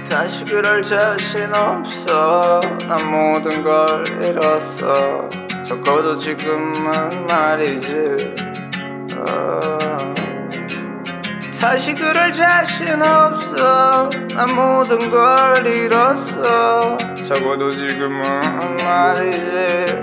다시 그럴 자신 없어. 난 모든 걸 잃었어. 적어도 지금은 말이지. 다시 그럴 자신 없어. 난 모든 걸 잃었어. 적어도 지금은 말이지.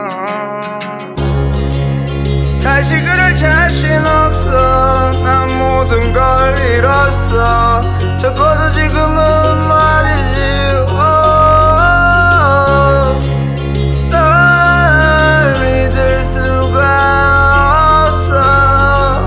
다시 그럴 자신 없어. 난 모든 걸 잃었어. 적어도 지금은 말이지. 널 믿을 수가 없어.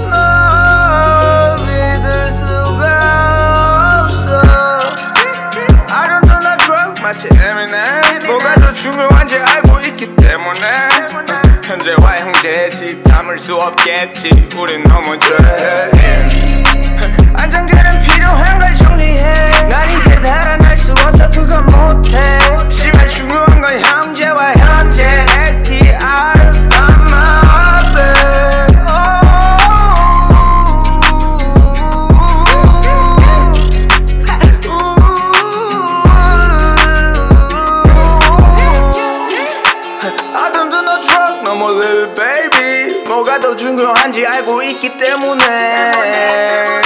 널 믿을 수가 없어. I don't do no drug 마치 Eminem. 뭐가 더 중요한지 알고 있기 때문에 현재와 형제의 집 담을 수 없겠지. 우린 너무 dread. 안정제는 필요한 걸 정리해. 난 이제 달아날 수 없어. 그건 못해. 씨발 중요한 건 형제와 현재. STR got my back. I don't do no drug no more little baby. 뭐가 더 중요한지 알고 있기 때문에.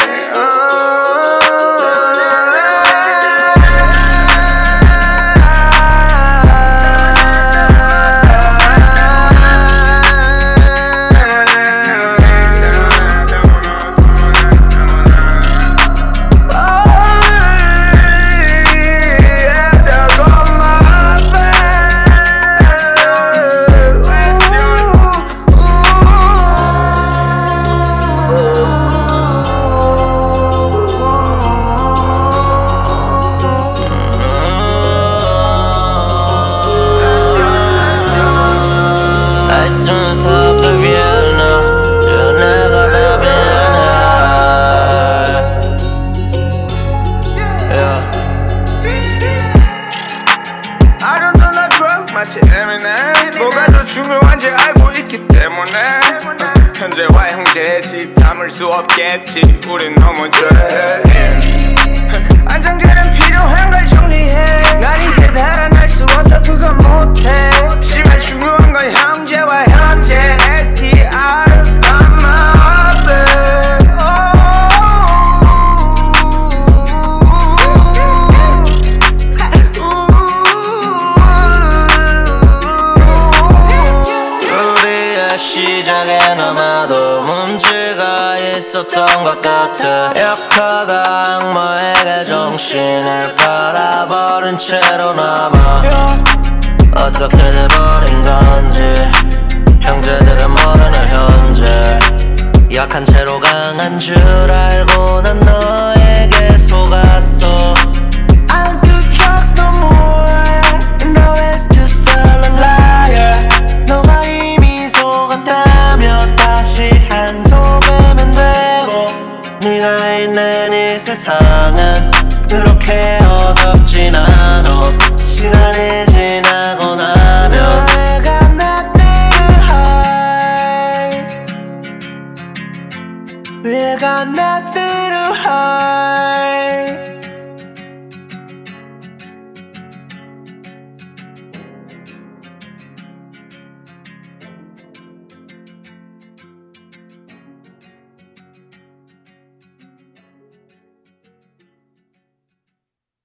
마치 Eminem. 뭐가 더 중요한지 알고 있기 때문에 현재와 형제의 집 담을 수 없겠지. 우린 너무 dread. 안정제는 필요한 걸 정리해. 난 이제 달아날 수 없어. 그건 못해. 씨발 중요한 건 형제와 현재. STR got my back. 시작엔 아마도 문제가 있었던 것 같아. 역화가 악마에게 정신을 팔아버린 채로 남아. 어떻게 돼버린 건지 형제들은 모르는 현재. 약한 채로 강한 줄 알고 난 너에게 속았어. I don't do drugs no more. No, it's just fell a liar. 너가 이미 속았다면 다시 한 속으면 되고. 네가 있는 이 세상은 그렇게 어둡진 않아. 시간이 지나